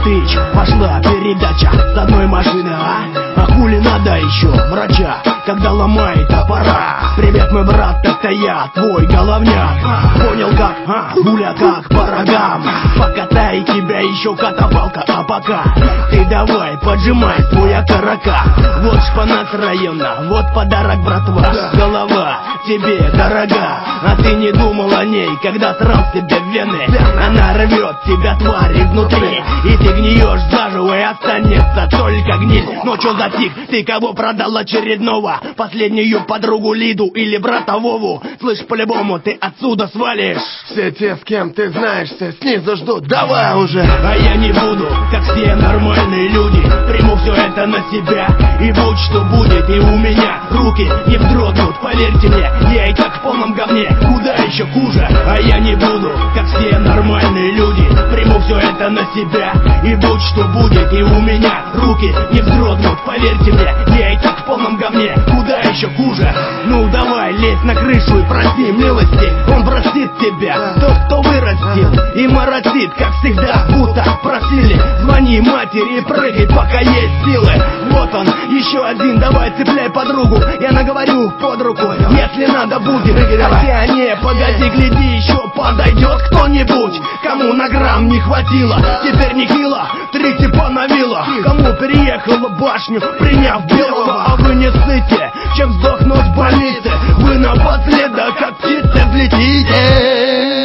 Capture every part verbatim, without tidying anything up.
тыч, пошла передача с одной машины, а? А хули надо еще врача, когда ломает топора? Привет, мой брат, это я, твой головняк. Понял как, а? Гуля как по рогам. Покатай тебя еще катапалка, а пока ты давай поджимай свой окорока. Вот шпанат района, вот подарок, братва. Голова тебе дорога, а ты не думал о ней, когда срал себе в вены. Она рвет тебя, тварь, изнутри, и ты гниешь заживо, и останется только гниль. Но чё затих, ты кого продал очередного? Последнюю подругу Лиду или брата Вову? Слышь, по-любому ты отсюда свалишь. Все те, с кем ты знаешься, снизу ждут, давай уже. А я не буду, как все нормальные люди, приму все это на себя, и будь что будет, и у меня руки не вздрогнут, поверьте мне, я и так в полном говне, куда еще хуже. А я не буду, как все нормальные люди, приму все это на себя, и будь что будет, и у меня руки не вздрогнут, поверьте мне, я и так в полном говне, куда еще хуже. Ну давай, лезь на крышу и проси милости, он простит тебя, тот, кто вырастил и моросит, как всегда, будто просили. Звони матери и прыгай, пока есть силы. Вот он, еще один, давай цепляй подругу, я наговорю под руку, если надо будет. Хотя не, погоди, гляди, еще подойдет кто-нибудь, кому на грамм не хватило, теперь не хило, три типа навило, кому переехала башню, приняв белого. А вы не ссыте, чем сдохнуть в больнице, вы напоследок как птицы взлетите.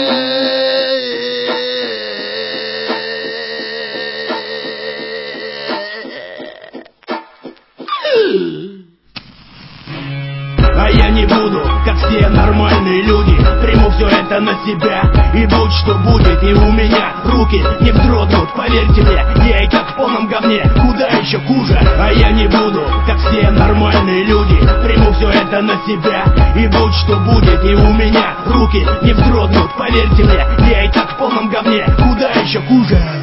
А я не буду, как все нормальные люди, приму все это на себя, и будь что будет, и у меня руки не вздрогнут, поверьте мне, я и так в полном говне, куда еще хуже. А я не буду, как все нормальные люди, приму все это на себя, и будь что будет, и у меня руки не вздрогнут, поверьте мне, я и так в полном говне, куда еще хуже.